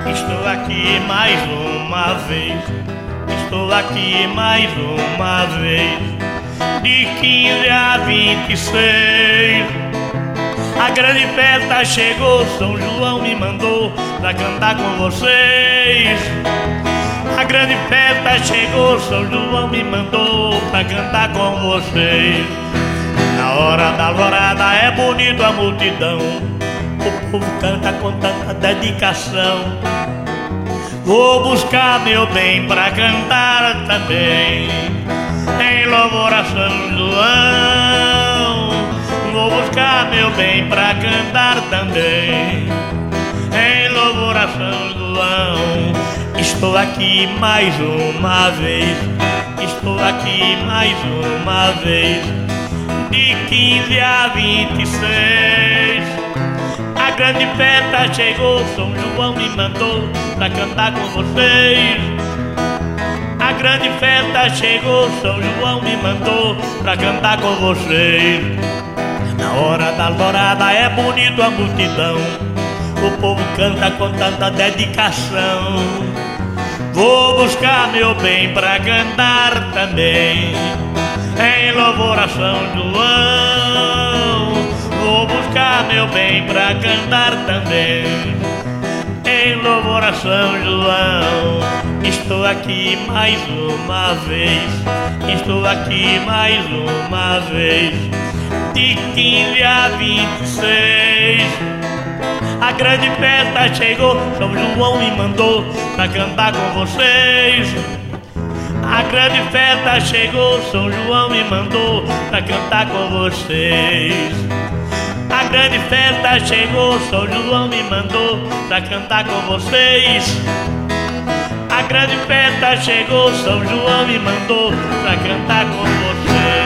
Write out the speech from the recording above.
Estou aqui mais uma vez, estou aqui mais uma vez, de 15 a 26. A grande festa chegou, São João me mandou pra cantar com vocês. A grande festa chegou, São João me mandou pra cantar com vocês. Na hora da alvorada é bonito a multidão, o povo canta com tanta dedicação. Vou buscar meu bem pra cantar também, em louvor a São João. Vou buscar meu bem pra cantar também, em louvor a São João. Estou aqui mais uma vez, estou aqui mais uma vez, de 15 a 26. A grande festa chegou, São João me mandou pra cantar com vocês. A grande festa chegou, São João me mandou pra cantar com vocês. Na hora da alvorada é bonito a multidão, o povo canta com tanta dedicação. Vou buscar meu bem pra cantar também, em louvor a São João. Vou buscar meu bem pra cantar também, em louvor a São João. Estou aqui mais uma vez, estou aqui mais uma vez, de 15 a 26. A grande festa chegou, São João me mandou pra cantar com vocês. A grande festa chegou, São João me mandou pra cantar com vocês. A grande festa chegou, São João me mandou pra cantar com vocês. A grande festa chegou, São João me mandou pra cantar com vocês.